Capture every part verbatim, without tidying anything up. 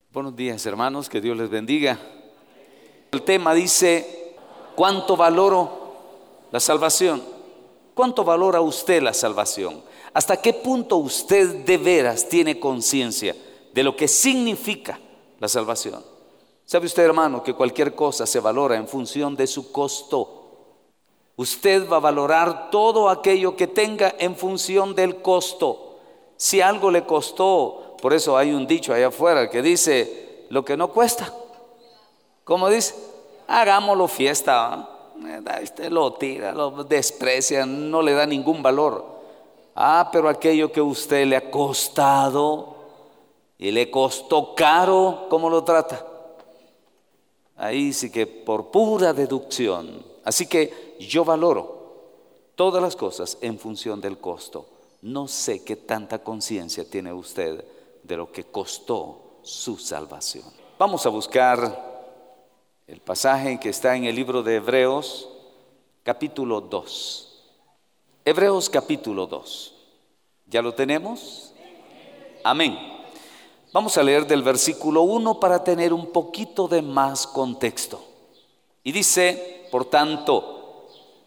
Buenos días, hermanos, que Dios les bendiga. El tema dice: ¿cuánto valoro la salvación? ¿Cuánto valora usted la salvación? ¿Hasta qué punto usted de veras tiene conciencia de lo que significa la salvación? ¿Sabe usted, hermano, que cualquier cosa se valora en función de su costo? Usted va a valorar todo aquello que tenga en función del costo. Si algo le costó, por eso hay un dicho allá afuera que dice: lo que no cuesta, ¿cómo dice? Hagámoslo fiesta, ¿eh? Usted lo tira, lo desprecia, no le da ningún valor. Ah, pero aquello que a usted le ha costado y le costó caro, ¿cómo lo trata? Ahí sí que por pura deducción. Así que yo valoro todas las cosas en función del costo. No sé qué tanta conciencia tiene usted de lo que costó su salvación. Vamos a buscar el pasaje que está en el libro de Hebreos, capítulo dos. Hebreos capítulo dos. ¿Ya lo tenemos? Amén. Vamos a leer del versículo uno para tener un poquito de más contexto. Y dice: por tanto,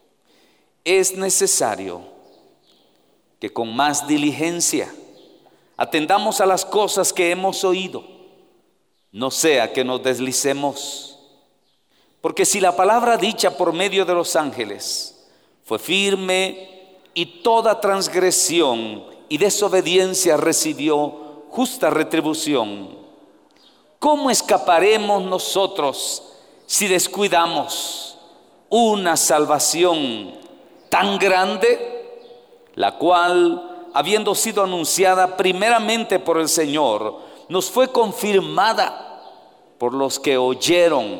es necesario que con más diligencia atendamos a las cosas que hemos oído, no sea que nos deslicemos. Porque si la palabra dicha por medio de los ángeles fue firme, y toda transgresión y desobediencia recibió justa retribución, ¿cómo escaparemos nosotros si descuidamos una salvación tan grande, la cual, habiendo sido anunciada primeramente por el Señor, nos fue confirmada por los que oyeron,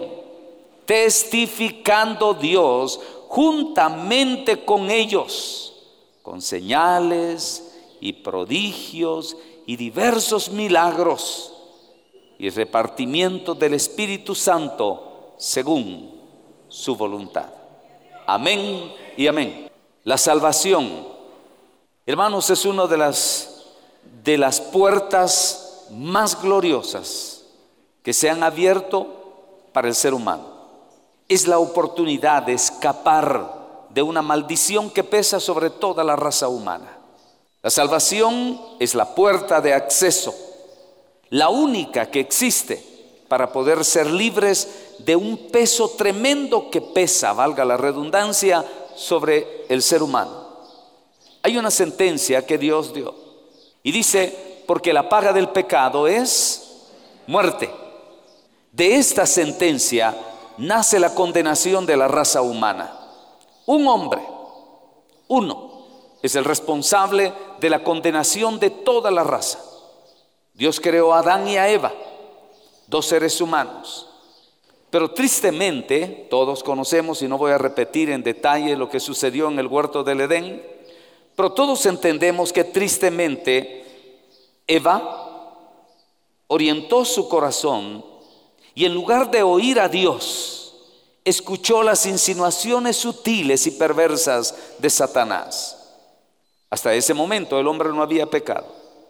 testificando Dios juntamente con ellos, con señales y prodigios y diversos milagros y repartimiento del Espíritu Santo según su voluntad. Amén y amén. La salvación, hermanos, es una de las, de las puertas más gloriosas que se han abierto para el ser humano. Es la oportunidad de escapar de una maldición que pesa sobre toda la raza humana. La salvación es la puerta de acceso, la única que existe para poder ser libres de un peso tremendo que pesa, valga la redundancia, sobre el ser humano. Hay una sentencia que Dios dio y dice: porque la paga del pecado es muerte. De esta sentencia nace la condenación de la raza humana. Un hombre, uno, es el responsable de la condenación de toda la raza. Dios creó a Adán y a Eva, dos seres humanos. Pero tristemente, todos conocemos, y no voy a repetir en detalle lo que sucedió en el huerto del Edén, pero todos entendemos que tristemente Eva orientó su corazón y en lugar de oír a Dios, escuchó las insinuaciones sutiles y perversas de Satanás. Hasta ese momento el hombre no había pecado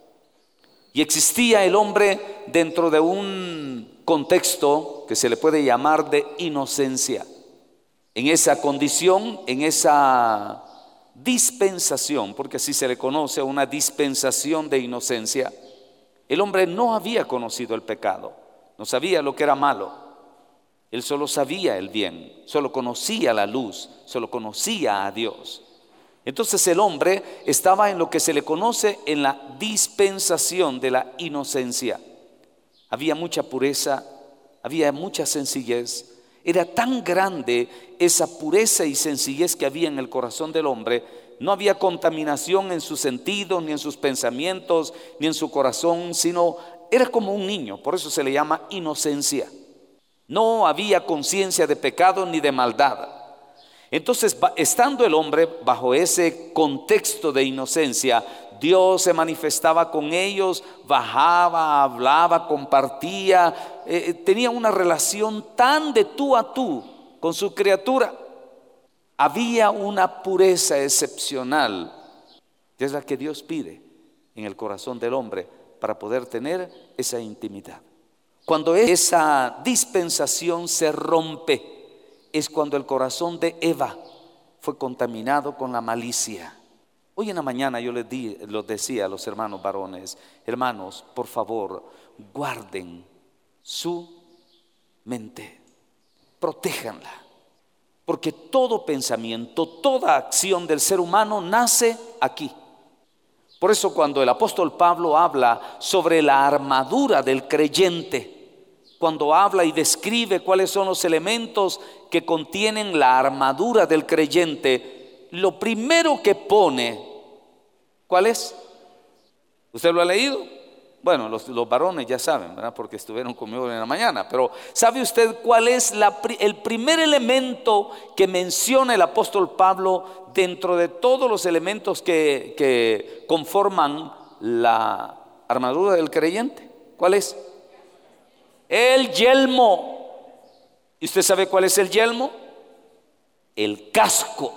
y existía el hombre dentro de un contexto que se le puede llamar de inocencia. En esa condición, en esa dispensación, porque así se le conoce, una dispensación de inocencia, el hombre no había conocido el pecado, no sabía lo que era malo. Él solo sabía el bien, solo conocía la luz, solo conocía a Dios. Entonces el hombre estaba en lo que se le conoce en la dispensación de la inocencia. Había mucha pureza, había mucha sencillez. Era tan grande esa pureza y sencillez que había en el corazón del hombre. No había contaminación en sus sentidos, ni en sus pensamientos, ni en su corazón, sino era como un niño. Por eso se le llama inocencia. No había conciencia de pecado ni de maldad. Entonces, estando el hombre bajo ese contexto de inocencia, Dios se manifestaba con ellos, bajaba, hablaba, compartía, eh, tenía una relación tan de tú a tú con su criatura. Había una pureza excepcional, que es la que Dios pide en el corazón del hombre para poder tener esa intimidad. Cuando esa dispensación se rompe, es cuando el corazón de Eva fue contaminado con la malicia. Hoy en la mañana yo les, di, les decía a los hermanos varones: hermanos, por favor, guarden su mente, protéjanla, porque todo pensamiento, toda acción del ser humano nace aquí. Por eso cuando el apóstol Pablo habla sobre la armadura del creyente, cuando habla y describe cuáles son los elementos que contienen la armadura del creyente, lo primero que pone, ¿cuál es? ¿Usted lo ha leído? Bueno, los, los varones ya saben, ¿verdad? Porque estuvieron conmigo en la mañana. Pero ¿sabe usted cuál es la, el primer elemento que menciona el apóstol Pablo dentro de todos los elementos que, que conforman la armadura del creyente? ¿Cuál es? El yelmo. ¿Y usted sabe cuál es el yelmo? El casco.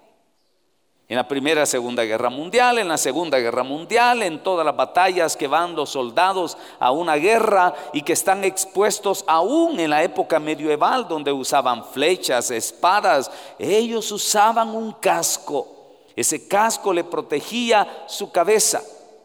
En la primera, segunda guerra mundial, en la segunda guerra mundial, en todas las batallas que van los soldados a una guerra y que están expuestos aún en la época medieval, donde usaban flechas, espadas, ellos usaban un casco. Ese casco le protegía su cabeza.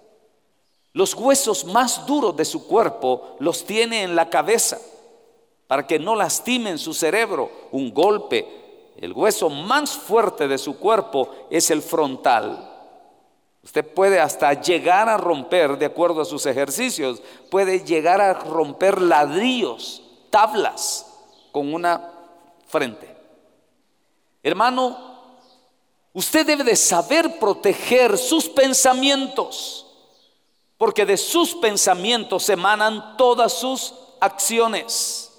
Los huesos más duros de su cuerpo los tiene en la cabeza para que no lastimen su cerebro. Un golpe, el hueso más fuerte de su cuerpo es el frontal. Usted puede hasta llegar a romper, de acuerdo a sus ejercicios, puede llegar a romper ladrillos, tablas con una frente. Hermano, usted debe de saber proteger sus pensamientos, porque de sus pensamientos emanan todas sus acciones.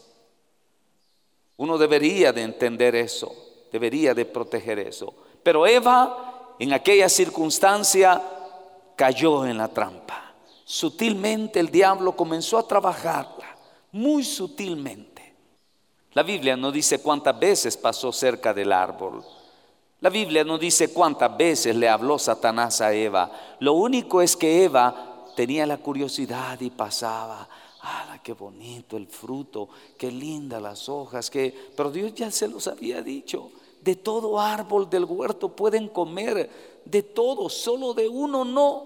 Uno debería de entender eso, debería de proteger eso. Pero Eva, en aquella circunstancia, cayó en la trampa. Sutilmente el diablo comenzó a trabajarla, muy sutilmente. La Biblia no dice cuántas veces pasó cerca del árbol. La Biblia no dice cuántas veces le habló Satanás a Eva. Lo único es que Eva tenía la curiosidad y pasaba. ¡Ah, qué bonito el fruto! ¡Qué lindas las hojas! Que... Pero Dios ya se los había dicho. De todo árbol del huerto pueden comer, de todo, solo de uno no.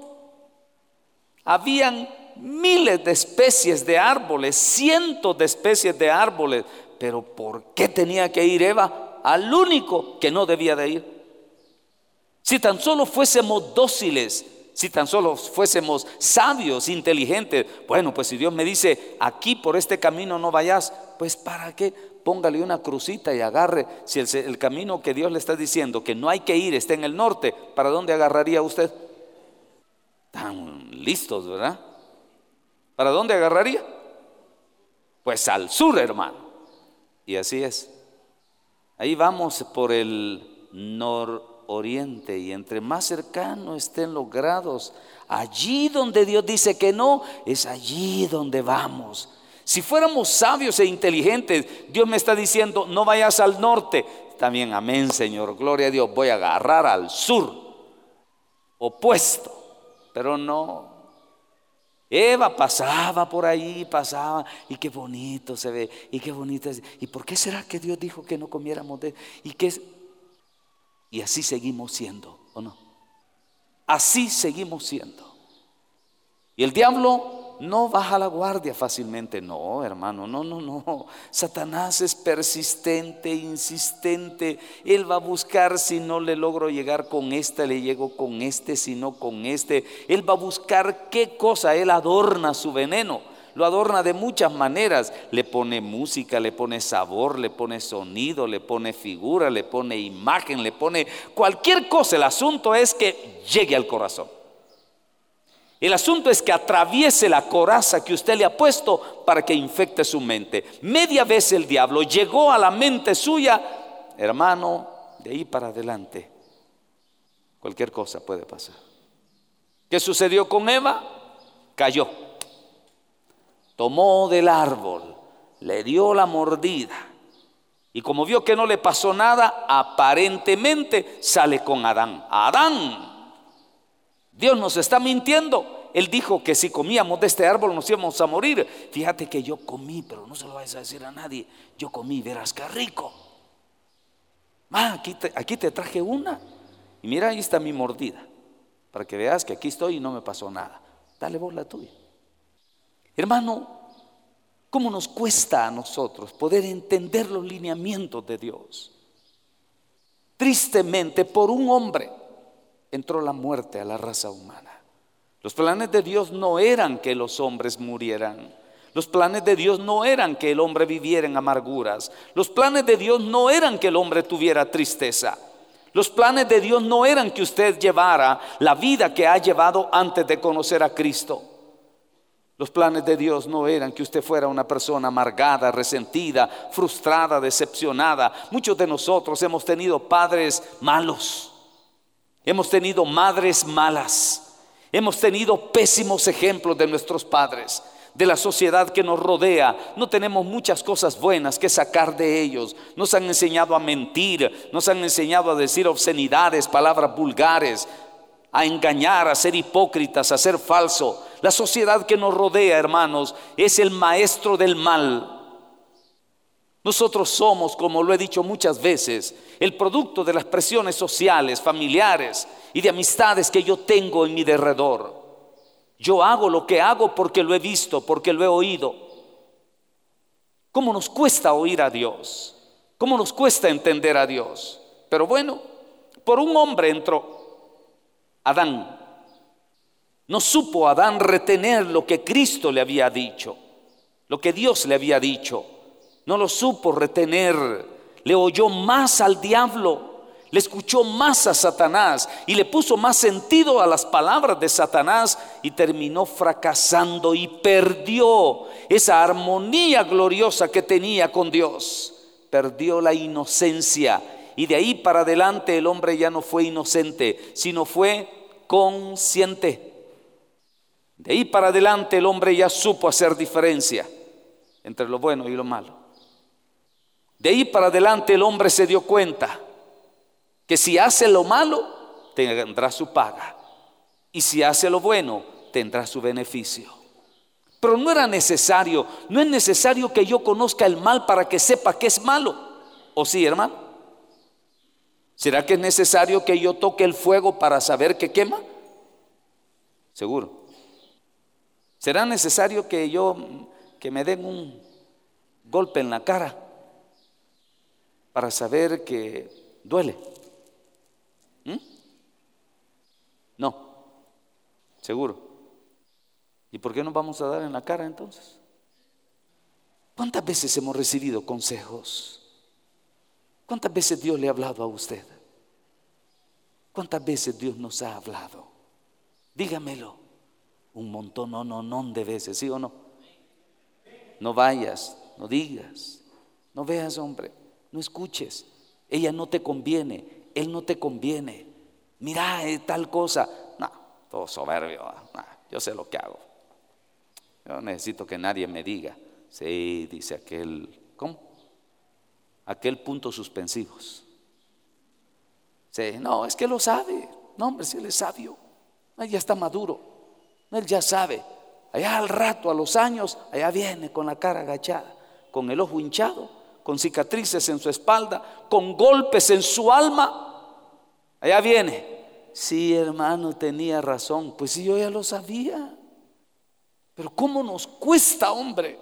Habían miles de especies de árboles, cientos de especies de árboles. Pero ¿por qué tenía que ir Eva al único que no debía de ir? Si tan solo fuésemos dóciles, si tan solo fuésemos sabios, inteligentes, bueno, pues si Dios me dice, aquí por este camino no vayas, pues ¿para qué? Póngale una crucita y agarre. Si el, el camino que Dios le está diciendo que no hay que ir está en el norte, ¿para dónde agarraría usted? Tan listos, ¿verdad? ¿Para dónde agarraría? Pues al sur, hermano. Y así es. Ahí vamos por el nororiente, y entre más cercano estén los grados, allí donde Dios dice que no, es allí donde vamos. Si fuéramos sabios e inteligentes, Dios me está diciendo, no vayas al norte. También, amén, Señor, gloria a Dios, voy a agarrar al sur, opuesto. Pero no. Eva pasaba por ahí, pasaba, y qué bonito se ve, y qué bonito es. ¿Y por qué será que Dios dijo que no comiéramos de? ¿Y qué es? Y así seguimos siendo, ¿o no? Así seguimos siendo. Y el diablo no baja la guardia fácilmente. No, hermano, no, no, no. Satanás es persistente, insistente. Él va a buscar, si no le logro llegar con esta, le llego con este, si no con este. Él va a buscar qué cosa. Él adorna su veneno. Lo adorna de muchas maneras. Le pone música, le pone sabor, le pone sonido, le pone figura, le pone imagen, le pone cualquier cosa. El asunto es que llegue al corazón. El asunto es que atraviese la coraza que usted le ha puesto para que infecte su mente. Media vez el diablo llegó a la mente suya, hermano, de ahí para adelante cualquier cosa puede pasar. ¿Qué sucedió con Eva? Cayó, tomó del árbol, le dio la mordida, y como vio que no le pasó nada, aparentemente sale con Adán. Adán, Dios nos está mintiendo. Él dijo que si comíamos de este árbol nos íbamos a morir. Fíjate que yo comí, pero no se lo vayas a decir a nadie. Yo comí, verás qué rico. Ma, aquí te, aquí te traje una. Y mira, ahí está mi mordida, para que veas que aquí estoy y no me pasó nada. Dale vos la tuya. Hermano, ¿cómo nos cuesta a nosotros poder entender los lineamientos de Dios? Tristemente, por un hombre entró la muerte a la raza humana. Los planes de Dios no eran que los hombres murieran. Los planes de Dios no eran que el hombre viviera en amarguras. Los planes de Dios no eran que el hombre tuviera tristeza. Los planes de Dios no eran que usted llevara la vida que ha llevado antes de conocer a Cristo. Los planes de Dios no eran que usted fuera una persona amargada, resentida, frustrada, decepcionada. Muchos de nosotros hemos tenido padres malos. Hemos tenido madres malas. Hemos tenido pésimos ejemplos de nuestros padres, de la sociedad que nos rodea. No tenemos muchas cosas buenas que sacar de ellos. Nos han enseñado a mentir, nos han enseñado a decir obscenidades, palabras vulgares, a engañar, a ser hipócritas, a ser falso. La sociedad que nos rodea, hermanos, es el maestro del mal. Nosotros somos, como lo he dicho muchas veces, el producto de las presiones sociales, familiares y de amistades que yo tengo en mi derredor. Yo hago lo que hago porque lo he visto, porque lo he oído. ¿Cómo nos cuesta oír a Dios? ¿Cómo nos cuesta entender a Dios? Pero bueno, por un hombre entró Adán. No supo Adán retener lo que Cristo le había dicho, lo que Dios le había dicho. No lo supo retener. Le oyó más al diablo, le escuchó más a Satanás y le puso más sentido a las palabras de Satanás y terminó fracasando y perdió esa armonía gloriosa que tenía con Dios. Perdió la inocencia y de ahí para adelante el hombre ya no fue inocente, sino fue consciente. De ahí para adelante el hombre ya supo hacer diferencia entre lo bueno y lo malo. De ahí para adelante el hombre se dio cuenta que si hace lo malo tendrá su paga y si hace lo bueno tendrá su beneficio. Pero no era necesario, no es necesario que yo conozca el mal para que sepa que es malo. ¿O sí, hermano? ¿Será que es necesario que yo toque el fuego para saber que quema? Seguro. ¿Será necesario que yo que me den un golpe en la cara para saber que duele? ¿Mm? No, seguro. ¿Y por qué nos vamos a dar en la cara entonces? ¿Cuántas veces hemos recibido consejos? ¿Cuántas veces Dios le ha hablado a usted? ¿Cuántas veces Dios nos ha hablado? Dígamelo. Un montón, no, no, no de veces, ¿sí o no? No vayas, no digas, no veas, hombre, no escuches. Ella no te conviene, él no te conviene. Mira, eh, tal cosa. No, todo soberbio. No, yo sé lo que hago. Yo no necesito que nadie me diga. Sí, dice aquel, ¿cómo? Aquel puntos suspensivos. Sí, no, es que lo sabe. No, hombre, si él es sabio. Él ya está maduro. Él ya sabe. Allá al rato, a los años, allá viene con la cara agachada, con el ojo hinchado, con cicatrices en su espalda, con golpes en su alma. Allá viene. Sí, hermano, tenía razón. Pues sí, yo ya lo sabía. Pero ¿cómo nos cuesta, hombre?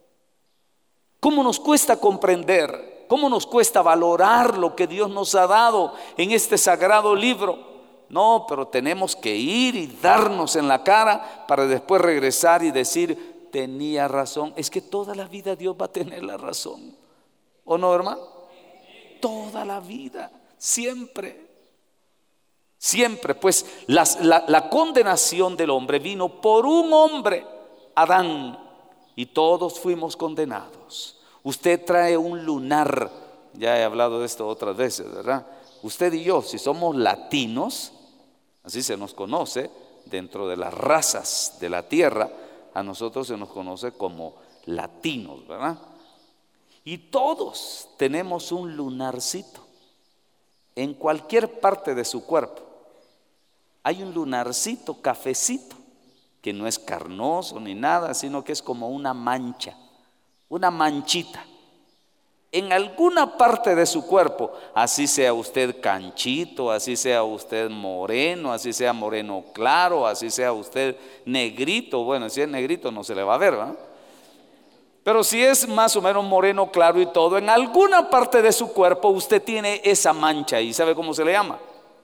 ¿Cómo nos cuesta comprender? ¿Cómo nos cuesta valorar lo que Dios nos ha dado en este sagrado libro? No, pero tenemos que ir y darnos en la cara para después regresar y decir, tenía razón. Es que toda la vida Dios va a tener la razón. ¿O no, hermano? Toda la vida, siempre. Siempre, pues la, la, la condenación del hombre vino por un hombre, Adán, y todos fuimos condenados. Usted trae un lunar, ya he hablado de esto otras veces, ¿verdad? Usted y yo, si somos latinos, así se nos conoce, dentro de las razas de la tierra, a nosotros se nos conoce como latinos, ¿verdad? Y todos tenemos un lunarcito en cualquier parte de su cuerpo. Hay un lunarcito cafecito que no es carnoso ni nada, sino que es como una mancha, una manchita en alguna parte de su cuerpo, así sea usted canchito, así sea usted moreno, así sea moreno claro, así sea usted negrito. Bueno, si es negrito no se le va a ver, ¿verdad? Pero si es más o menos moreno claro y todo, en alguna parte de su cuerpo usted tiene esa mancha. ¿Y sabe cómo se le llama?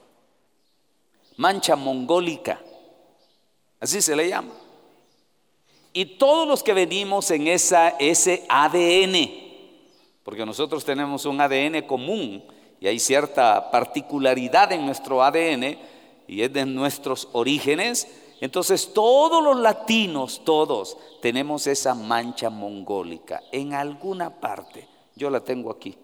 Mancha mongólica, así se le llama. Y todos los que venimos en esa, ese A D N, porque nosotros tenemos un A D N común y hay cierta particularidad en nuestro A D N y es de nuestros orígenes. Entonces todos los latinos, todos tenemos esa mancha mongólica en alguna parte. Yo la tengo aquí.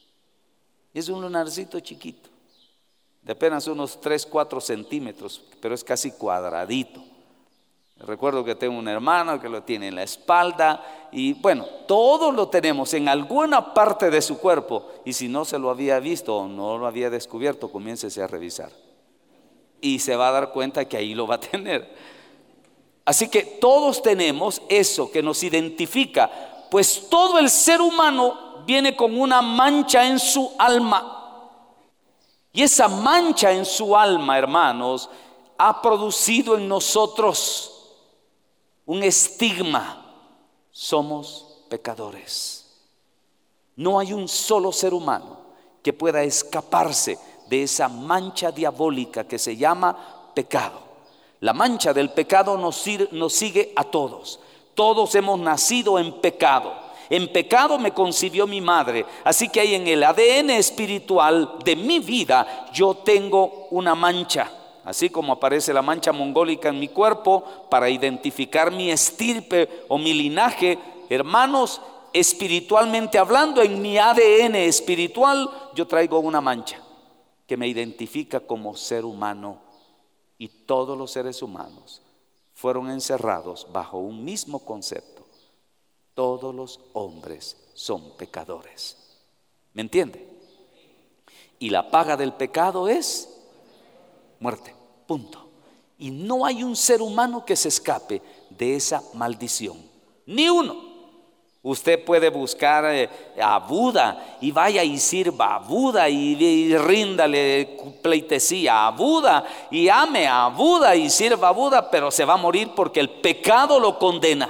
Es un lunarcito chiquito, de apenas unos tres, cuatro centímetros, pero es casi cuadradito. Recuerdo que tengo una hermana que lo tiene en la espalda y bueno, todos lo tenemos en alguna parte de su cuerpo, y si no se lo había visto o no lo había descubierto, comiéncese a revisar y se va a dar cuenta que ahí lo va a tener. Así que todos tenemos eso que nos identifica, pues todo el ser humano viene con una mancha en su alma, y esa mancha en su alma, hermanos, ha producido en nosotros un estigma. Somos pecadores. No hay un solo ser humano que pueda escaparse de esa mancha diabólica que se llama pecado. La mancha del pecado nos, nos sigue a todos. Todos hemos nacido en pecado. En pecado me concibió mi madre. Así que ahí en el A D N espiritual de mi vida yo tengo una mancha. Así como aparece la mancha mongólica en mi cuerpo para identificar mi estirpe o mi linaje, hermanos, espiritualmente hablando, en mi A D N espiritual yo traigo una mancha que me identifica como ser humano, y todos los seres humanos fueron encerrados bajo un mismo concepto: todos los hombres son pecadores. ¿Me entiende? Y la paga del pecado es muerte, punto. Y no hay un ser humano que se escape de esa maldición, ni uno. Usted puede buscar eh, a Buda y vaya y sirva a Buda y, y ríndale pleitesía a Buda y ame a Buda y sirva a Buda, pero se va a morir porque el pecado lo condena.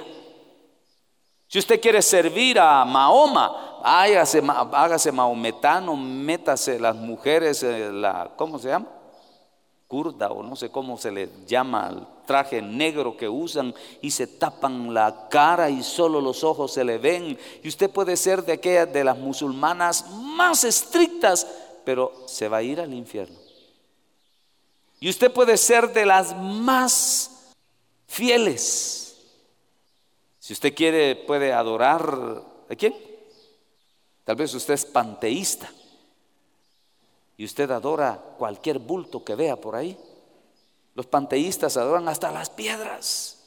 Si usted quiere servir a Mahoma, hágase, hágase maometano, métase las mujeres, eh, la, ¿cómo se llama? Kurda, o no sé cómo se le llama al traje negro que usan, y se tapan la cara y solo los ojos se le ven. Y usted puede ser de aquellas de las musulmanas más estrictas, pero se va a ir al infierno. Y usted puede ser de las más fieles. Si usted quiere, puede adorar ¿a quién? Tal vez usted es panteísta y usted adora cualquier bulto que vea por ahí. Los panteístas adoran hasta las piedras,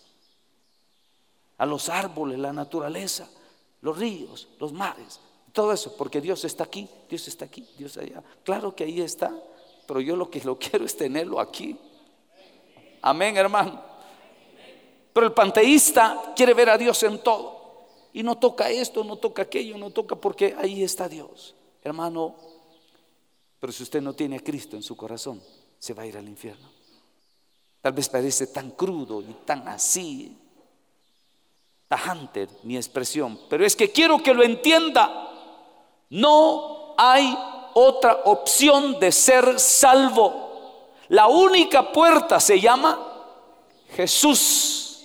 a los árboles, la naturaleza, los ríos, los mares, todo eso, porque Dios está aquí, Dios está aquí, Dios allá. Claro que ahí está, pero yo lo que lo quiero es tenerlo aquí. Amén, hermano. Pero el panteísta quiere ver a Dios en todo, y no toca esto, no toca aquello, no toca, porque ahí está Dios, hermano. Pero si usted no tiene a Cristo en su corazón, se va a ir al infierno. Tal vez parece tan crudo y tan así, tajante mi expresión, pero es que quiero que lo entienda. No hay otra opción de ser salvo. La única puerta se llama Jesús.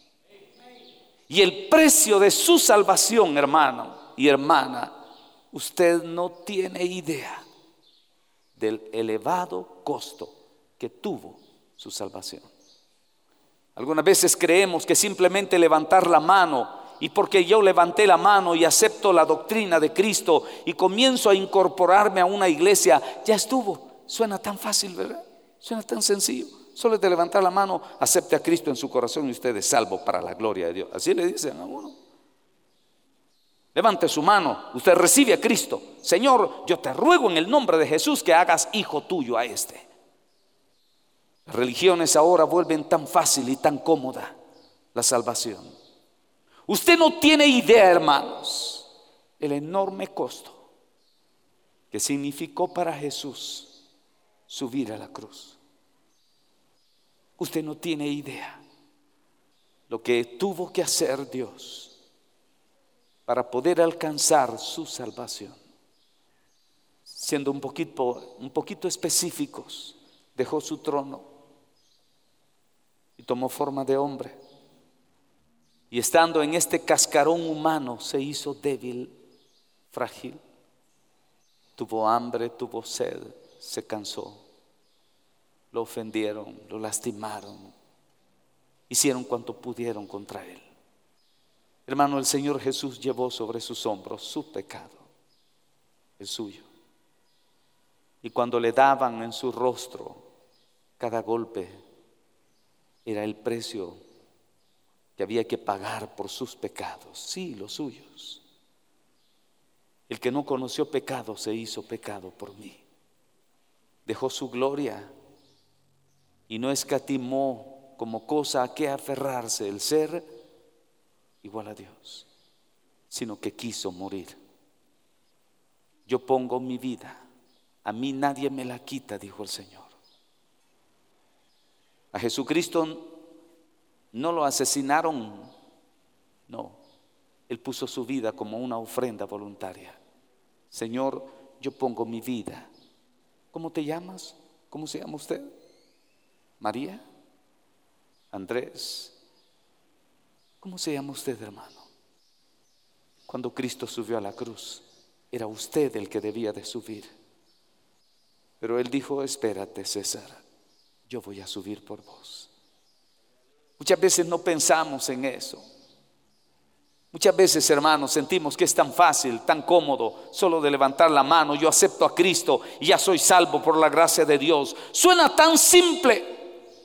Y el precio de su salvación, hermano y hermana, usted no tiene idea del elevado costo que tuvo su salvación. Algunas veces creemos que simplemente levantar la mano, y porque yo levanté la mano y acepto la doctrina de Cristo y comienzo a incorporarme a una iglesia, ya estuvo. Suena tan fácil, ¿verdad? Suena tan sencillo. Solo es de levantar la mano, acepte a Cristo en su corazón y usted es salvo para la gloria de Dios. Así le dicen a uno. Levante su mano, usted recibe a Cristo. Señor, yo te ruego en el nombre de Jesús que hagas hijo tuyo a este. Las religiones ahora vuelven tan fácil y tan cómoda. la salvación. Usted no tiene idea, hermanos, el enorme costo que significó para Jesús subir a la cruz. Usted no tiene idea lo que tuvo que hacer Dios para poder alcanzar su salvación. Siendo un poquito, un poquito específicos, dejó su trono y tomó forma de hombre. Y estando en este cascarón humano, se hizo débil, frágil. Tuvo hambre, tuvo sed, se cansó. Lo ofendieron, lo lastimaron, hicieron cuanto pudieron contra él. Hermano, el Señor Jesús llevó sobre sus hombros su pecado, el suyo. Y cuando le daban en su rostro cada golpe, era el precio que había que pagar por sus pecados, sí, los suyos. El que no conoció pecado se hizo pecado por mí. Dejó su gloria y no escatimó como cosa a que aferrarse el ser igual a Dios, sino que quiso morir. Yo pongo mi vida, a mí nadie me la quita, dijo el Señor. A Jesucristo no lo asesinaron, no, Él puso su vida como una ofrenda voluntaria. Señor, yo pongo mi vida. ¿Cómo te llamas? ¿Cómo se llama usted? María, Andrés. ¿Cómo se llama usted, hermano? Cuando Cristo subió a la cruz, era usted el que debía de subir. Pero Él dijo, espérate, César, yo voy a subir por vos. Muchas veces no pensamos en eso. Muchas veces, hermanos, sentimos que es tan fácil, tan cómodo, solo de levantar la mano, yo acepto a Cristo y ya soy salvo por la gracia de Dios. Suena tan simple.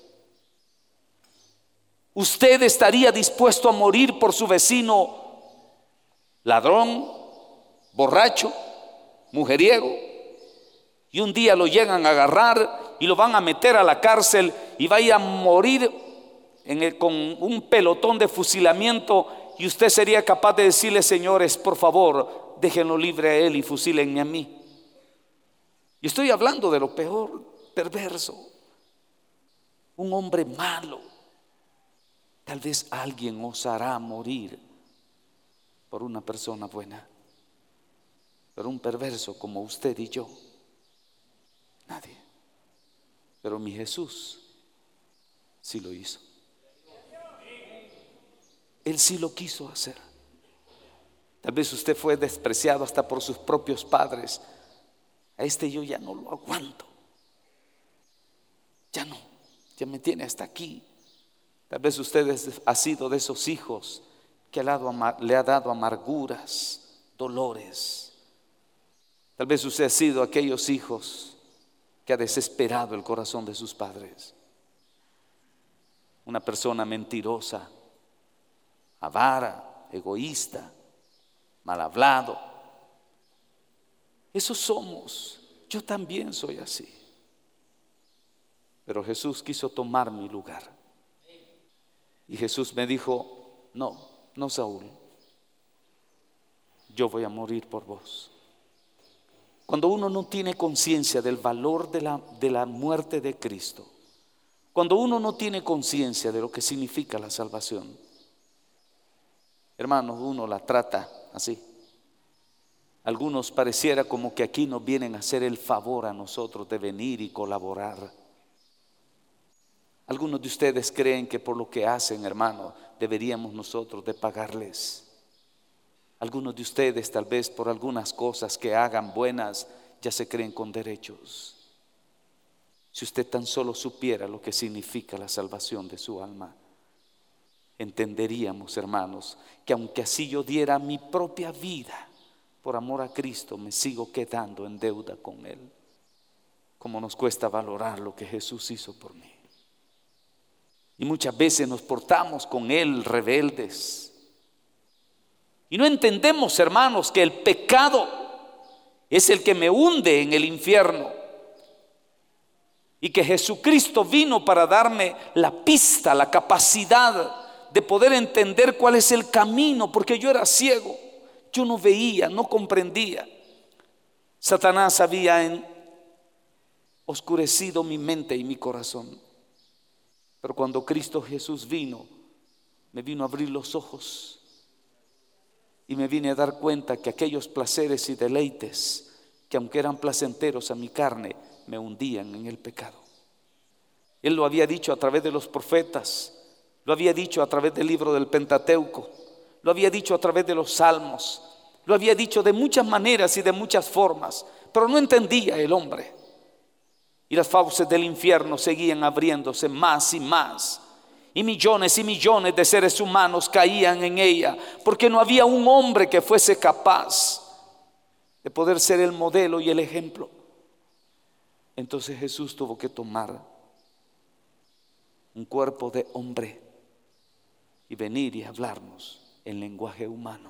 ¿Usted estaría dispuesto a morir por su vecino ladrón, borracho, mujeriego? Y un día lo llegan a agarrar y lo van a meter a la cárcel y vaya a morir en el, con un pelotón de fusilamiento, y usted sería capaz de decirle, señores, por favor, déjenlo libre a él y fusílenme a mí. Y estoy hablando de lo peor, perverso, un hombre malo. Tal vez alguien osará morir por una persona buena, pero un perverso como usted y yo, nadie. Pero mi Jesús sí lo hizo. Él sí lo quiso hacer. Tal vez usted fue despreciado hasta por sus propios padres. A este yo ya no lo aguanto. Ya no, ya me tiene hasta aquí. Tal vez usted ha sido de esos hijos que le ha dado amarguras, dolores. Tal vez usted ha sido aquellos hijos que ha desesperado el corazón de sus padres. Una persona mentirosa, avara, egoísta, mal hablado. Eso somos. Yo también soy así. Pero Jesús quiso tomar mi lugar. Y Jesús me dijo, no, no, Saúl, yo voy a morir por vos. Cuando uno no tiene conciencia del valor de la, de la muerte de Cristo, cuando uno no tiene conciencia de lo que significa la salvación, hermanos, uno la trata así. Algunos pareciera como que aquí nos vienen a hacer el favor a nosotros de venir y colaborar. Algunos de ustedes creen que por lo que hacen, hermano, deberíamos nosotros de pagarles. Algunos de ustedes tal vez por algunas cosas que hagan buenas ya se creen con derechos. Si usted tan solo supiera lo que significa la salvación de su alma, entenderíamos, hermanos, que aunque así yo diera mi propia vida por amor a Cristo, me sigo quedando en deuda con Él. Como nos cuesta valorar lo que Jesús hizo por mí. Y muchas veces nos portamos con Él rebeldes. Y no entendemos, hermanos, que el pecado es el que me hunde en el infierno. Y que Jesucristo vino para darme la pista, la capacidad de poder entender cuál es el camino, porque yo era ciego, yo no veía, no comprendía. Satanás había en, oscurecido mi mente y mi corazón, pero cuando Cristo Jesús vino, me vino a abrir los ojos y me vine a dar cuenta que aquellos placeres y deleites, que aunque eran placenteros a mi carne, me hundían en el pecado. Él lo había dicho a través de los profetas, lo había dicho a través del libro del Pentateuco, lo había dicho a través de los salmos, lo había dicho de muchas maneras y de muchas formas, pero no entendía el hombre. Y las fauces del infierno seguían abriéndose más y más, y millones y millones de seres humanos caían en ella, porque no había un hombre que fuese capaz de poder ser el modelo y el ejemplo. Entonces Jesús tuvo que tomar un cuerpo de hombre y venir y hablarnos en lenguaje humano.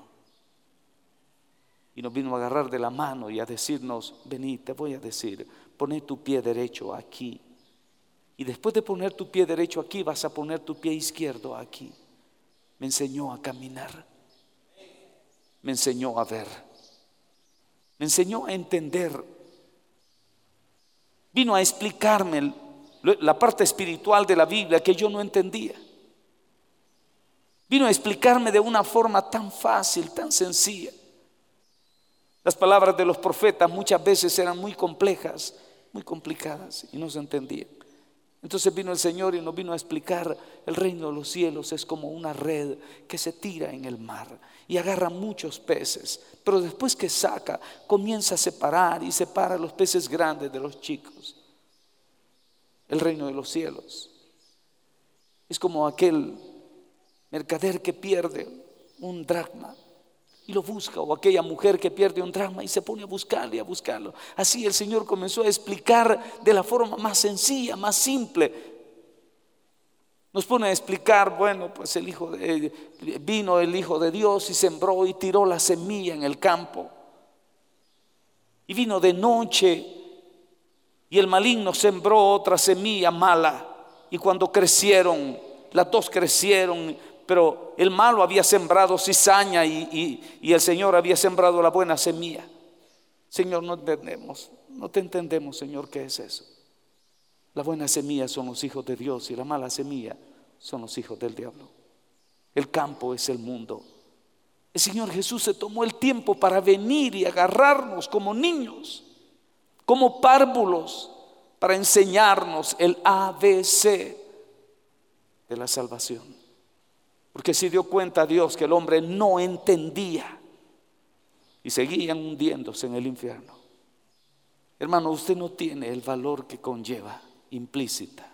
Y nos vino a agarrar de la mano y a decirnos: vení, te voy a decir, poné tu pie derecho aquí. Y después de poner tu pie derecho aquí, vas a poner tu pie izquierdo aquí. Me enseñó a caminar, me enseñó a ver, me enseñó a entender. Vino a explicarme la parte espiritual de la Biblia que yo no entendía. Vino a explicarme de una forma tan fácil, tan sencilla. Las palabras de los profetas muchas veces eran muy complejas, muy complicadas y no se entendían. Entonces vino el Señor y nos vino a explicar: el reino de los cielos es como una red que se tira en el mar y agarra muchos peces, pero después que saca, comienza a separar y separa los peces grandes de los chicos. El reino de los cielos es como aquel mercader que pierde un dracma y lo busca, o aquella mujer que pierde un dracma y se pone a buscarlo y a buscarlo. Así el Señor comenzó a explicar de la forma más sencilla, más simple. Nos pone a explicar: bueno, pues el hijo de, vino el Hijo de Dios y sembró y tiró la semilla en el campo. Y vino de noche y el maligno sembró otra semilla mala. Y cuando crecieron, las dos crecieron, pero el malo había sembrado cizaña y, y, y el Señor había sembrado la buena semilla. Señor, no entendemos, no te entendemos, Señor, ¿qué es eso? La buena semilla son los hijos de Dios y la mala semilla son los hijos del diablo. El campo es el mundo. El Señor Jesús se tomó el tiempo para venir y agarrarnos como niños, como párvulos, para enseñarnos el A B C de la salvación. Porque se dio cuenta Dios que el hombre no entendía y seguían hundiéndose en el infierno. Hermano, usted no tiene el valor que conlleva implícita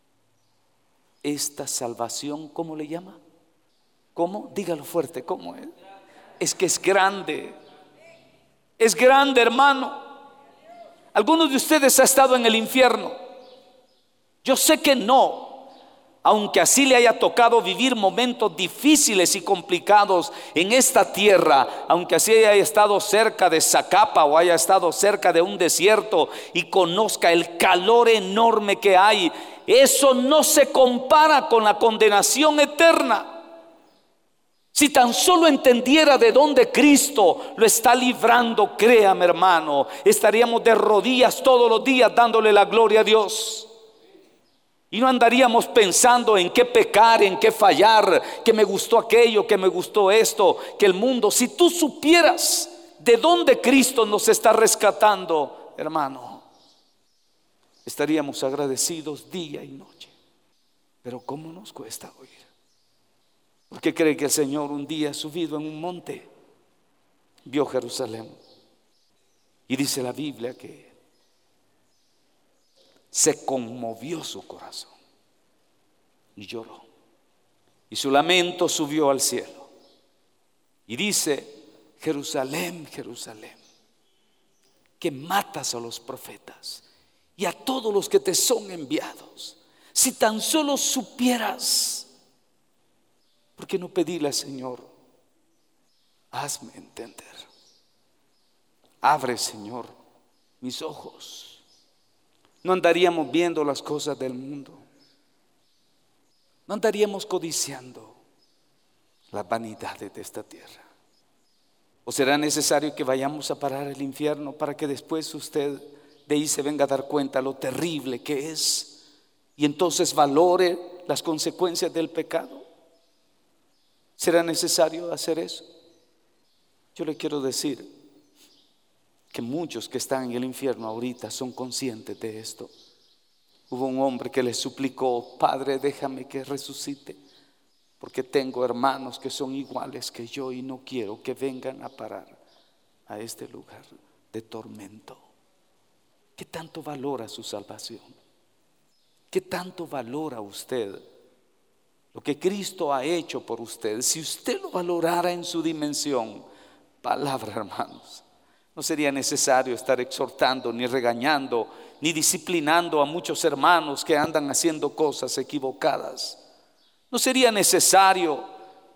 esta salvación. ¿Cómo le llama? ¿Cómo? Dígalo fuerte, ¿cómo es? Es que es grande. Es grande, hermano. Algunos de ustedes han estado en el infierno. Yo sé que no. Aunque así le haya tocado vivir momentos difíciles y complicados en esta tierra, aunque así haya estado cerca de Zacapa o haya estado cerca de un desierto y conozca el calor enorme que hay, eso no se compara con la condenación eterna. Si tan solo entendiera de dónde Cristo lo está librando, créame, hermano, estaríamos de rodillas todos los días dándole la gloria a Dios. Y no andaríamos pensando en qué pecar, en qué fallar, que me gustó aquello, que me gustó esto, que el mundo. Si tú supieras de dónde Cristo nos está rescatando, hermano, estaríamos agradecidos día y noche. Pero ¿cómo nos cuesta oír? ¿Por qué cree que el Señor un día subido en un monte vio Jerusalén? Y dice la Biblia que se conmovió su corazón y lloró, y su lamento subió al cielo. Y dice: Jerusalén, Jerusalén, que matas a los profetas y a todos los que te son enviados. Si tan solo supieras. ¿Por qué no pedirle al Señor: hazme entender? Abre, Señor, mis ojos. No andaríamos viendo las cosas del mundo. No andaríamos codiciando. las vanidades de esta tierra. ¿O será necesario que vayamos a parar el infierno para que después usted de ahí se venga a dar cuenta lo terrible que es y entonces valore las consecuencias del pecado? ¿Será necesario hacer eso? Yo le quiero decir que muchos que están en el infierno ahorita son conscientes de esto. Hubo un hombre que le suplicó: Padre, déjame que resucite, porque tengo hermanos que son iguales que yo y no quiero que vengan a parar a este lugar de tormento. ¿Qué tanto valora su salvación? ¿Qué tanto valora usted lo que Cristo ha hecho por usted? Si usted lo valorara en su dimensión, palabra, hermanos, no sería necesario estar exhortando, ni regañando, ni disciplinando a muchos hermanos que andan haciendo cosas equivocadas. No sería necesario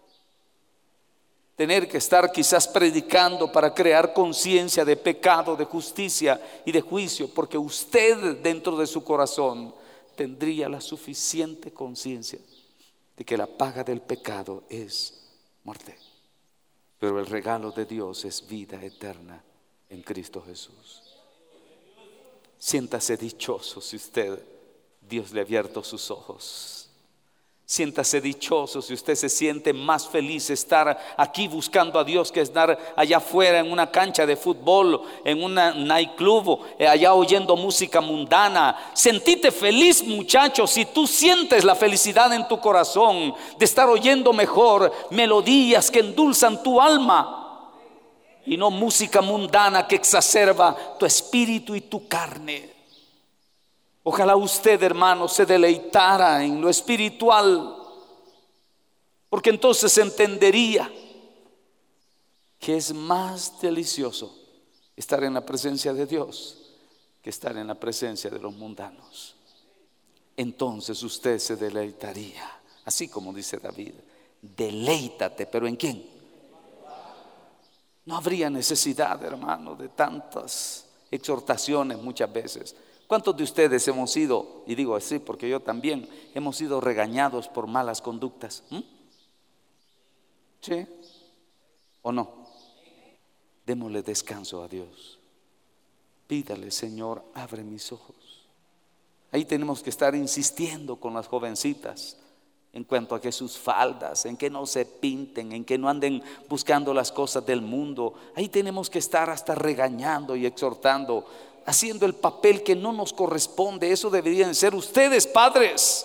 tener que estar quizás predicando para crear conciencia de pecado, de justicia y de juicio, porque usted dentro de su corazón tendría la suficiente conciencia de que la paga del pecado es muerte, pero el regalo de Dios es vida eterna en Cristo Jesús. Siéntase dichoso si usted, Dios le ha abierto sus ojos. Siéntase dichoso si usted se siente más feliz estar aquí buscando a Dios que estar allá afuera en una cancha de fútbol, en un nightclub, allá oyendo música mundana. Sentite feliz, muchacho, si tú sientes la felicidad en tu corazón de estar oyendo mejor melodías que endulzan tu alma y no música mundana que exacerba tu espíritu y tu carne. Ojalá usted, hermano, se deleitara en lo espiritual, porque entonces entendería que es más delicioso estar en la presencia de Dios que estar en la presencia de los mundanos. Entonces usted se deleitaría, así como dice David: deleítate, pero ¿en quién? No habría necesidad, hermano, de tantas exhortaciones muchas veces. ¿Cuántos de ustedes hemos sido, y digo así porque yo también, hemos sido regañados por malas conductas? ¿Mm? ¿Sí? ¿O no? Démosle descanso a Dios. Pídale: Señor, abre mis ojos. Ahí tenemos que estar insistiendo con las jovencitas en cuanto a que sus faldas, en que no se pinten, en que no anden buscando las cosas del mundo. Ahí tenemos que estar hasta regañando y exhortando, haciendo el papel que no nos corresponde. Eso deberían ser ustedes, padres.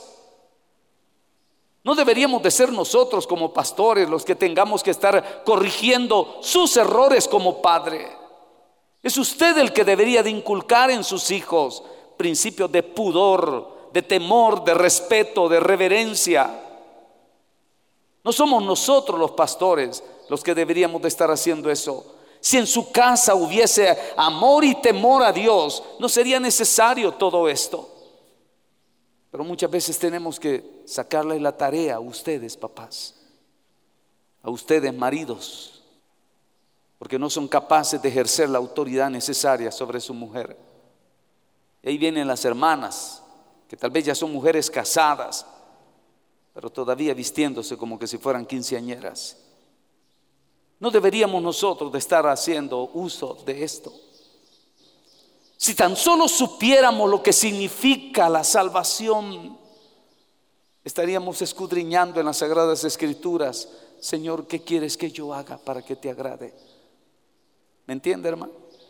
No deberíamos de ser nosotros como pastores los que tengamos que estar corrigiendo sus errores como padre. Es usted el que debería de inculcar en sus hijos principios de pudor, de temor, de respeto, de reverencia. No somos nosotros los pastores los que deberíamos de estar haciendo eso. Si en su casa hubiese amor y temor a Dios, no sería necesario todo esto. Pero muchas veces tenemos que sacarle la tarea a ustedes, papás, a ustedes, maridos, porque no son capaces de ejercer la autoridad necesaria sobre su mujer. Y ahí vienen las hermanas, que tal vez ya son mujeres casadas, pero todavía vistiéndose como que si fueran quinceañeras. No deberíamos nosotros de estar haciendo uso de esto. Si tan solo supiéramos lo que significa la salvación, estaríamos escudriñando en las Sagradas Escrituras: Señor, ¿qué quieres que yo haga para que te agrade? ¿Me entiende, hermano?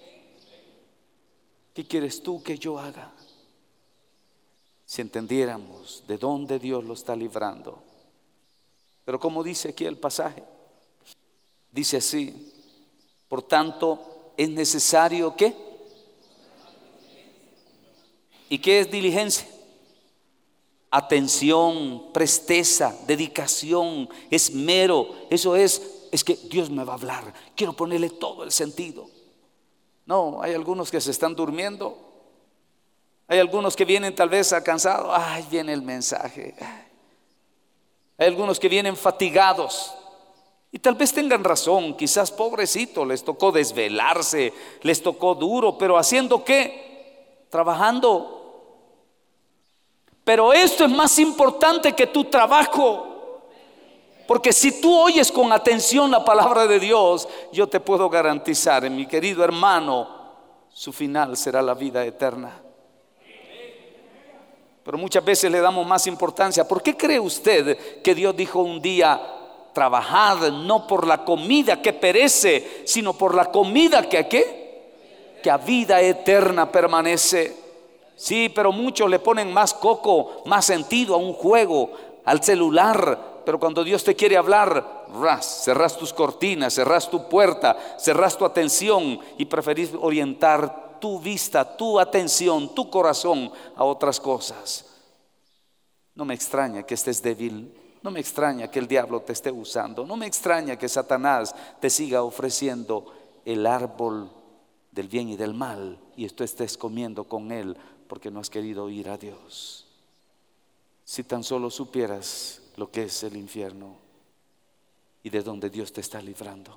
¿Qué quieres tú que yo haga? Si entendiéramos de dónde Dios lo está librando. Pero como dice aquí el pasaje, dice así: por tanto es necesario ¿qué? ¿Y qué es diligencia? Atención, presteza, dedicación, esmero. Eso es, es que Dios me va a hablar, quiero ponerle todo el sentido. No, hay algunos que se están durmiendo. Hay algunos que vienen tal vez cansados. Ay, viene el mensaje. Hay algunos que vienen fatigados. Y tal vez tengan razón, quizás pobrecito, les tocó desvelarse, les tocó duro, pero ¿haciendo qué? Trabajando. Pero esto es más importante que tu trabajo, Porque si tú oyes con atención la palabra de Dios, yo te puedo garantizar, mi querido hermano, su final será la vida eterna. Pero muchas veces le damos más importancia. ¿Por qué cree usted que Dios dijo un día: trabajad no por la comida que perece, sino por la comida que ¿qué? Que a vida eterna permanece? Sí, pero muchos le ponen más coco, más sentido a un juego, al celular. Pero cuando Dios te quiere hablar, ras, cerrás tus cortinas, cerrás tu puerta, cerrás tu atención y preferís orientar tu vista, tu atención, tu corazón a otras cosas. No me extraña que estés débil, no me extraña que el diablo te esté usando, no me extraña que Satanás te siga ofreciendo el árbol del bien y del mal y tú estés comiendo con él porque no has querido oír a Dios. Si tan solo supieras lo que es el infierno y de donde Dios te está librando.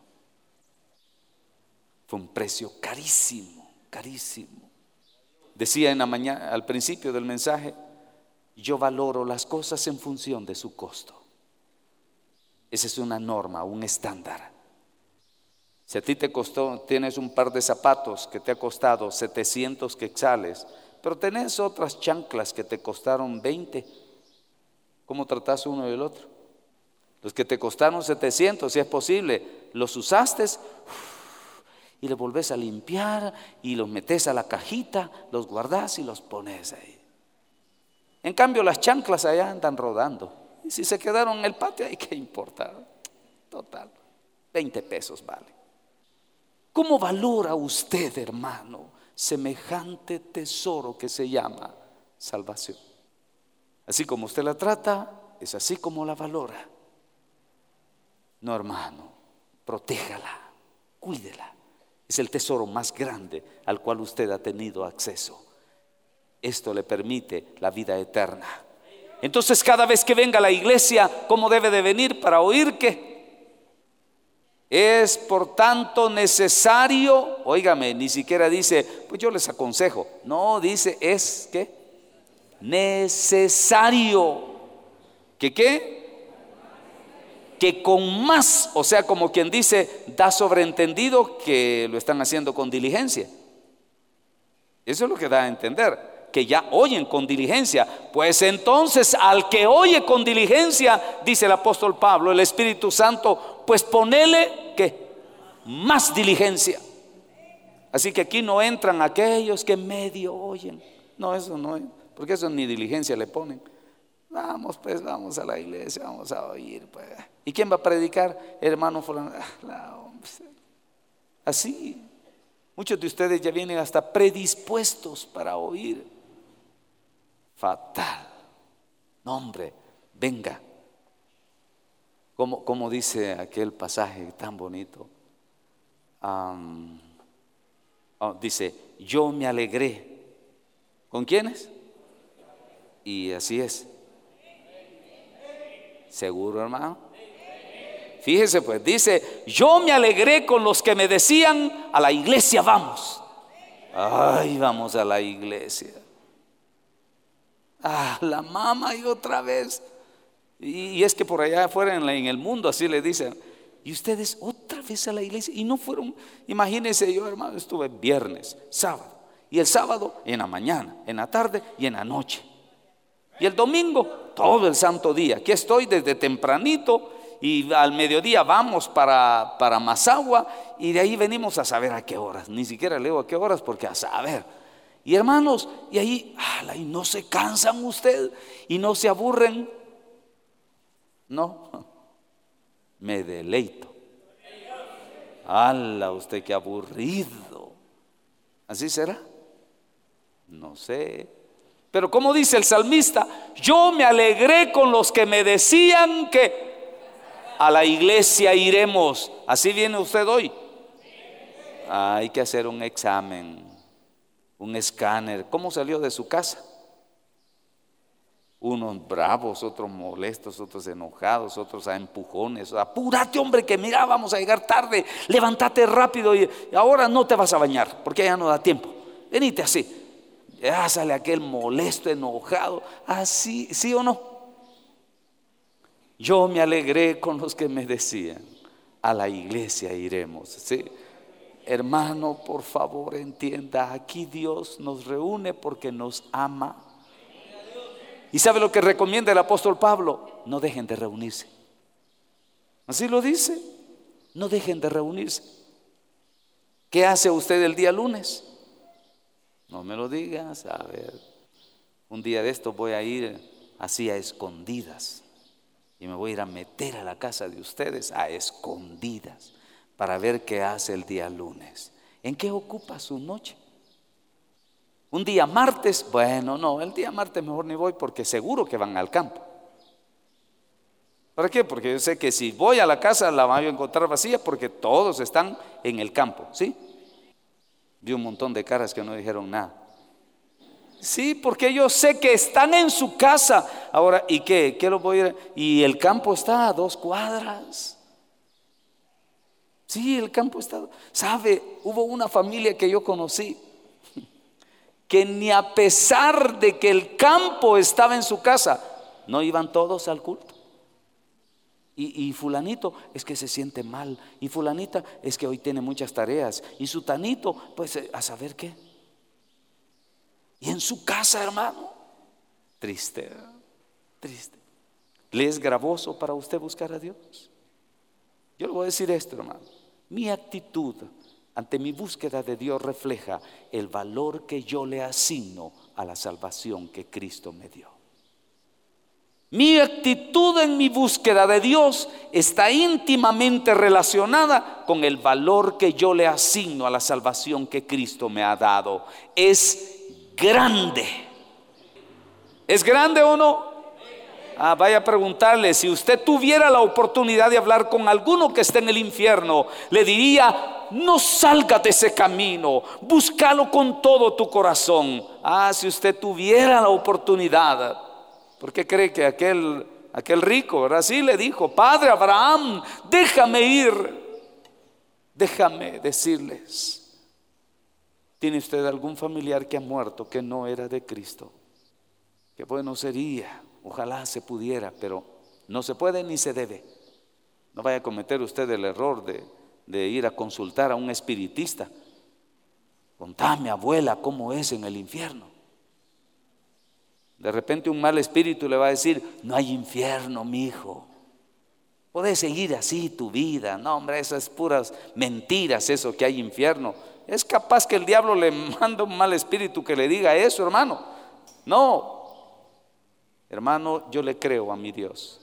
Fue un precio carísimo, carísimo. Decía en la mañana, al principio del mensaje, yo valoro las cosas en función de su costo. Esa es una norma, un estándar. Si a ti te costó, tienes un par de zapatos que te ha costado setecientos quetzales, pero tenés otras chanclas que te costaron veinte, ¿cómo tratás uno y el otro? Los que te costaron setecientos, si es posible, los usaste y le volvés a limpiar y los metes a la cajita, los guardás y los pones ahí. En cambio las chanclas allá andan rodando, y si se quedaron en el patio, ¿hay qué importa? Total, veinte pesos vale. ¿Cómo valora usted, hermano, semejante tesoro que se llama salvación? Así como usted la trata, es así como la valora. No, hermano, protéjala, cuídela. Es el tesoro más grande al cual usted ha tenido acceso. Esto le permite la vida eterna. Entonces, cada vez que venga a la iglesia, ¿cómo debe de venir? Para oír qué. Es por tanto necesario, óigame, ni siquiera dice, pues yo les aconsejo. No, dice, es que necesario. ¿Que qué? Que con más, o sea, como quien dice, da sobreentendido que lo están haciendo con diligencia. Eso es lo que da a entender, que ya oyen con diligencia. Pues entonces al que oye con diligencia, dice el apóstol Pablo, el Espíritu Santo, pues ponele ¿qué? Más diligencia. Así que aquí no entran aquellos que medio oyen. No, eso no es, porque eso ni diligencia le ponen. Vamos pues, vamos a la iglesia, vamos a oír pues. ¿Y quién va a predicar? Hermano fulano. Así. Muchos de ustedes ya vienen hasta predispuestos para oír. Fatal. No, hombre, venga. Como, como dice aquel pasaje tan bonito. Um, oh, dice, yo me alegré. ¿Con quiénes? Y así es. ¿Seguro, hermano? Fíjese pues, dice, yo me alegré con los que me decían, a la iglesia vamos. Ay, vamos a la iglesia. Ah, la mama y otra vez. Y, y es que por allá afuera en, la, en el mundo así le dicen, y ustedes otra vez a la iglesia. Y no fueron, imagínense, yo hermano estuve viernes, sábado. Y el sábado en la mañana, en la tarde y en la noche. Y el domingo, todo el santo día. Aquí estoy desde tempranito. Y al mediodía vamos para, para Mazagua. Y de ahí venimos a saber a qué horas. Ni siquiera leo a qué horas porque a saber. Y hermanos, y ahí ala, y no se cansan ustedes y no se aburren. No, me deleito. Ala, usted qué aburrido. ¿Así será? No sé. Pero como dice el salmista, yo me alegré con los que me decían que a la iglesia iremos. ¿Así viene usted hoy? Hay que hacer un examen, un escáner. ¿Cómo salió de su casa? Unos bravos, otros molestos, otros enojados, otros a empujones. Apúrate, hombre, que mira, vamos a llegar tarde. Levántate rápido y ahora no te vas a bañar porque ya no da tiempo. Venite así. Ya sale aquel molesto, enojado. Así, ¿sí o no? Yo me alegré con los que me decían, a la iglesia iremos. ¿Sí? Hermano, por favor entienda, aquí Dios nos reúne porque nos ama. ¿Y sabe lo que recomienda el apóstol Pablo? No dejen de reunirse. Así lo dice, no dejen de reunirse. ¿Qué hace usted el día lunes? No me lo digas, a ver, un día de esto voy a ir así a escondidas y me voy a ir a meter a la casa de ustedes a escondidas para ver qué hace el día lunes. ¿En qué ocupa su noche? Un día martes, bueno, no, el día martes mejor ni voy porque seguro que van al campo. ¿Para qué? Porque yo sé que si voy a la casa la voy a encontrar vacía porque todos están en el campo, ¿sí? Vi un montón de caras que no dijeron nada. Sí, porque yo sé que están en su casa. Ahora, ¿y qué? ¿Qué lo voy a ir? Y el campo está a dos cuadras. Sí, el campo está. ¿Sabe? Hubo una familia que yo conocí que ni a pesar de que el campo estaba en su casa, no iban todos al culto. Y, y fulanito es que se siente mal, y fulanita es que hoy tiene muchas tareas, y su tanito, pues a saber qué. Y en su casa, hermano, triste, triste. ¿Le es gravoso para usted buscar a Dios? Yo le voy a decir esto, hermano. Mi actitud ante mi búsqueda de Dios refleja el valor que yo le asigno a la salvación que Cristo me dio. Mi actitud en mi búsqueda de Dios está íntimamente relacionada con el valor que yo le asigno a la salvación que Cristo me ha dado. Es grande. ¿Es grande o no? Ah, vaya a preguntarle, si usted tuviera la oportunidad de hablar con alguno que esté en el infierno, le diría: no salga de ese camino, búscalo con todo tu corazón. Ah, si usted tuviera la oportunidad. ¿Por qué cree que aquel, aquel rico, ¿verdad? Sí le dijo: Padre Abraham, déjame ir, déjame decirles. ¿Tiene usted algún familiar que ha muerto que no era de Cristo? Qué bueno sería, ojalá se pudiera, pero no se puede ni se debe. No vaya a cometer usted el error de, de ir a consultar a un espiritista. Contame, abuela, cómo es en el infierno. De repente un mal espíritu le va a decir: no hay infierno, mi hijo. Puedes seguir así tu vida. No, hombre, esas es puras mentiras, eso que hay infierno. Es capaz que el diablo le manda un mal espíritu que le diga eso, hermano. No, hermano, yo le creo a mi Dios.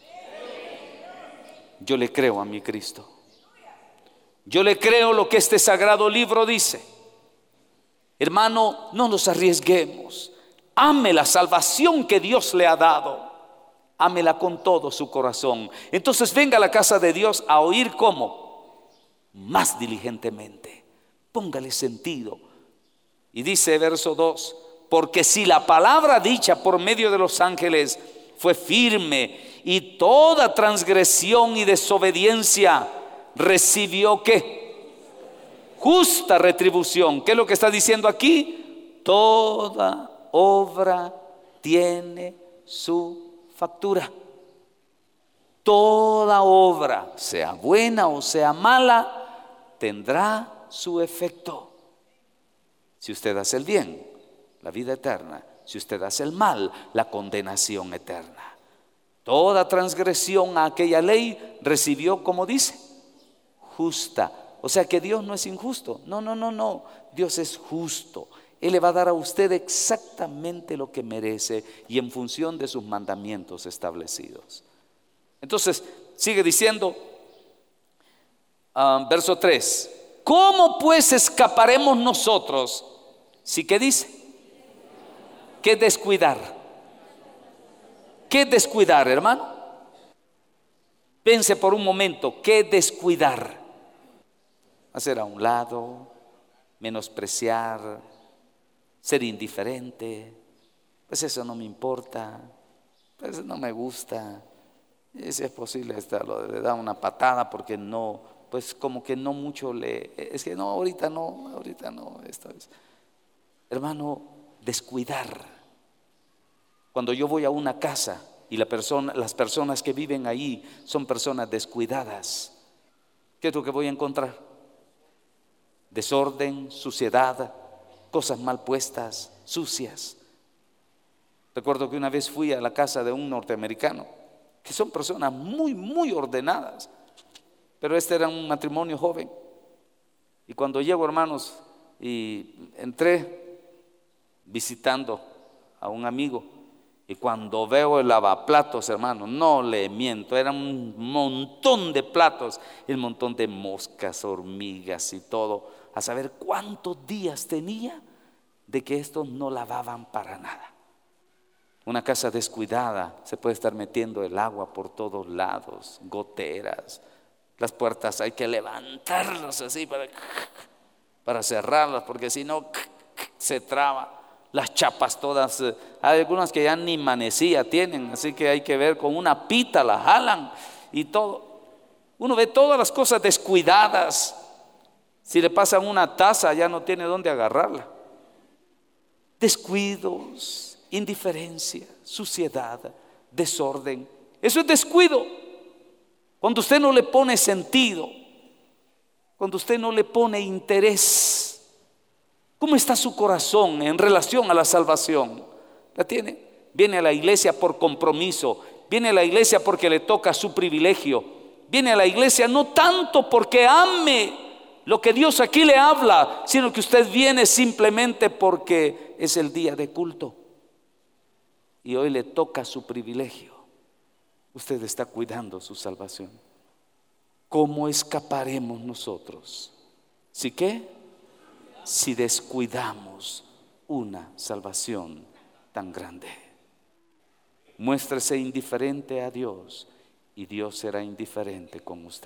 Yo le creo a mi Cristo. Yo le creo lo que este sagrado libro dice. Hermano, no nos arriesguemos. Ame la salvación que Dios le ha dado. Ámela con todo su corazón. Entonces venga a la casa de Dios a oír cómo. Más diligentemente. Póngale sentido. Y dice verso dos: porque si la palabra dicha por medio de los ángeles fue firme, y toda transgresión y desobediencia recibió ¿qué? Justa retribución. ¿Qué es lo que está diciendo aquí? Toda obra tiene su factura. Toda obra, sea buena o sea mala, tendrá su efecto. Si usted hace el bien, la vida eterna. Si usted hace el mal, la condenación eterna. Toda transgresión a aquella ley recibió, como dice, justa. O sea que Dios no es injusto. No, no, no, no. Dios es justo. Él le va a dar a usted exactamente lo que merece y en función de sus mandamientos establecidos. Entonces, sigue diciendo, um, verso tres: ¿cómo pues escaparemos nosotros? ¿Sí que dice? ¿Qué descuidar? ¿Qué descuidar, hermano? Pense por un momento, ¿qué descuidar? Hacer a un lado, menospreciar, ser indiferente. Pues eso no me importa, pues no me gusta. Y si es posible, le da una patada porque no, pues como que no mucho le, es que no, ahorita no, ahorita no, esta vez. Hermano, descuidar. Cuando yo voy a una casa y la persona, las personas que viven ahí son personas descuidadas, ¿qué es lo que voy a encontrar? Desorden, suciedad, cosas mal puestas, sucias. Recuerdo que una vez fui a la casa de un norteamericano, que son personas muy, muy ordenadas, pero este era un matrimonio joven. Y cuando llego, hermanos, y entré visitando a un amigo, y cuando veo el lavaplatos, hermano, no le miento, era un montón de platos, y un montón de moscas, hormigas y todo, a saber cuántos días tenía de que estos no lavaban para nada. Una casa descuidada, se puede estar metiendo el agua por todos lados, goteras, las puertas hay que levantarlas así para, para cerrarlas, porque si no se traba. Las chapas todas, hay algunas que ya ni manecilla tienen, así que hay que ver, con una pita la jalan y todo. Uno ve todas las cosas descuidadas. Si le pasan una taza ya no tiene dónde agarrarla. Descuidos, indiferencia, suciedad, desorden. Eso es descuido. Cuando usted no le pone sentido, cuando usted no le pone interés. ¿Cómo está su corazón en relación a la salvación? ¿La tiene? Viene a la iglesia por compromiso, viene a la iglesia porque le toca su privilegio, viene a la iglesia no tanto porque ame lo que Dios aquí le habla, sino que usted viene simplemente porque es el día de culto y hoy le toca su privilegio. Usted está cuidando su salvación. ¿Cómo escaparemos nosotros? ¿Sí qué? Si descuidamos una salvación tan grande. Muéstrese indiferente a Dios y Dios será indiferente con usted.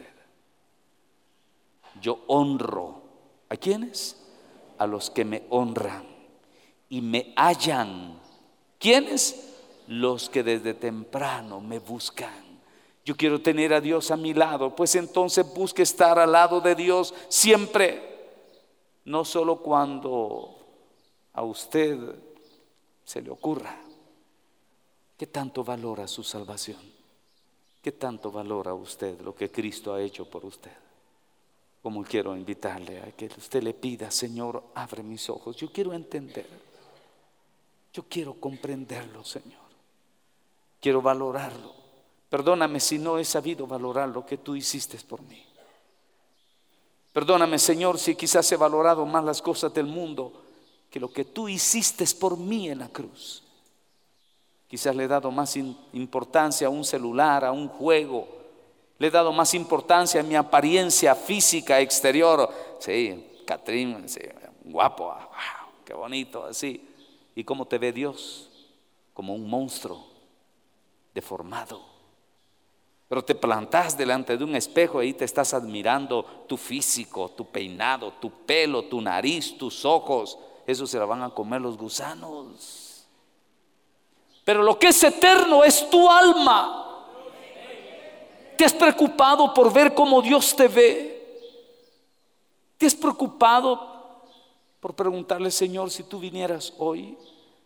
Yo honro, ¿a quiénes? A los que me honran y me hallan. ¿Quiénes? Los que desde temprano me buscan. Yo quiero tener a Dios a mi lado, pues entonces busque estar al lado de Dios siempre. No solo cuando a usted se le ocurra. ¿Qué tanto valora su salvación? ¿Qué tanto valora usted lo que Cristo ha hecho por usted? Como quiero invitarle a que usted le pida: Señor, abre mis ojos. Yo quiero entender. Yo quiero comprenderlo, Señor. Quiero valorarlo. Perdóname si no he sabido valorar lo que tú hiciste por mí. Perdóname, Señor, si quizás he valorado más las cosas del mundo que lo que tú hiciste por mí en la cruz. Quizás le he dado más importancia a un celular, a un juego. Le he dado más importancia a mi apariencia física exterior. Sí, Catrín, sí, guapo, wow, qué bonito, así. ¿Y cómo te ve Dios? Como un monstruo deformado. Pero te plantás delante de un espejo y ahí te estás admirando tu físico, tu peinado, tu pelo, tu nariz, tus ojos. Eso se lo van a comer los gusanos. Pero lo que es eterno es tu alma. ¿Te has preocupado por ver cómo Dios te ve? ¿Te has preocupado por preguntarle: Señor, si tú vinieras hoy,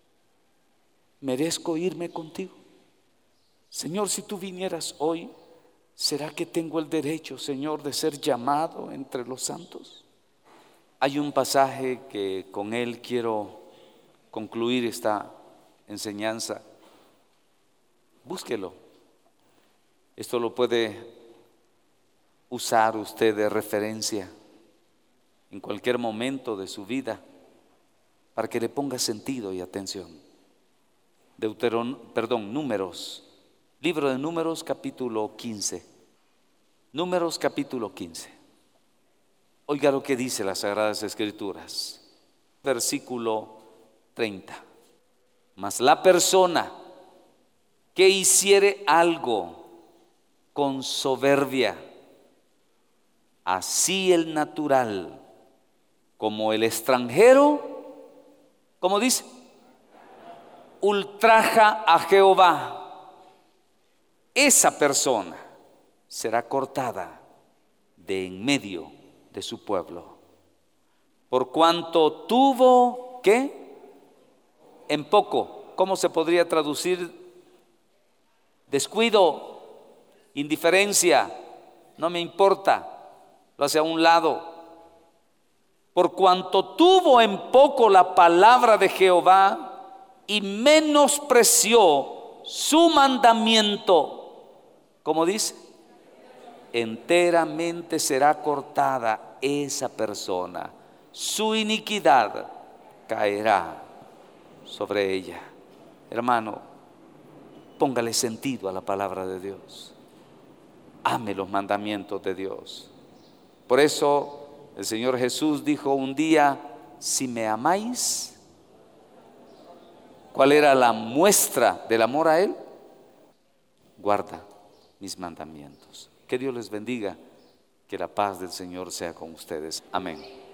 ¿merezco irme contigo? Señor, si tú vinieras hoy, ¿será que tengo el derecho, Señor, de ser llamado entre los santos? Hay un pasaje que con él quiero concluir esta enseñanza. Búsquelo. Esto lo puede usar usted de referencia en cualquier momento de su vida para que le ponga sentido y atención. Deuteron, perdón, Números. Libro de Números, capítulo quince. Números, capítulo quince. Oiga lo que dice las Sagradas Escrituras. Versículo treinta. Mas la persona que hiciere algo con soberbia, así el natural como el extranjero, ¿cómo dice? Ultraja a Jehová. Esa persona será cortada de en medio de su pueblo, por cuanto tuvo, ¿qué? En poco. ¿Cómo se podría traducir descuido, indiferencia, no me importa, lo hace a un lado. Por cuanto tuvo en poco la palabra de Jehová y menospreció su mandamiento, como dice, enteramente será cortada esa persona, su iniquidad caerá sobre ella. Hermano, póngale sentido a la palabra de Dios. Ame los mandamientos de Dios. Por eso el Señor Jesús dijo un día: si me amáis, ¿cuál era la muestra del amor a Él? Guarda mis mandamientos. Que Dios les bendiga, que la paz del Señor sea con ustedes. Amén.